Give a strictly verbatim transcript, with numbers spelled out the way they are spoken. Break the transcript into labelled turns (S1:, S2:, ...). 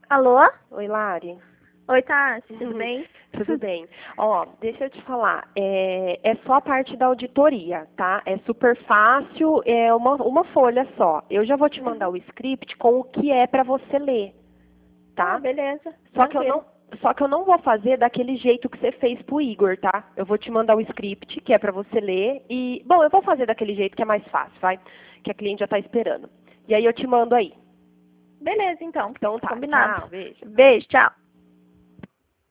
S1: Alô?
S2: Oi, Lari.
S1: Oi, Tassi, tudo
S2: Uhum.
S1: bem?
S2: Tudo bem. Ó, deixa eu te falar. É, é só a parte da auditoria, tá? É super fácil, é uma, uma folha só. Eu já vou te mandar
S1: Uhum.
S2: o script com o que é para você ler,
S1: Ah,
S2: tá?
S1: beleza.
S2: Só que eu
S1: Tranquilo.
S2: não, só que eu não vou fazer daquele jeito que você fez pro Igor, tá? Eu vou te mandar o script que é para você ler e, bom, eu vou fazer daquele jeito que é mais fácil, vai? Que a cliente já tá esperando. E aí eu te mando aí.
S1: Beleza, então.
S2: Então tá,
S1: Combinado.
S2: tchau, beijo.
S1: Beijo, tchau.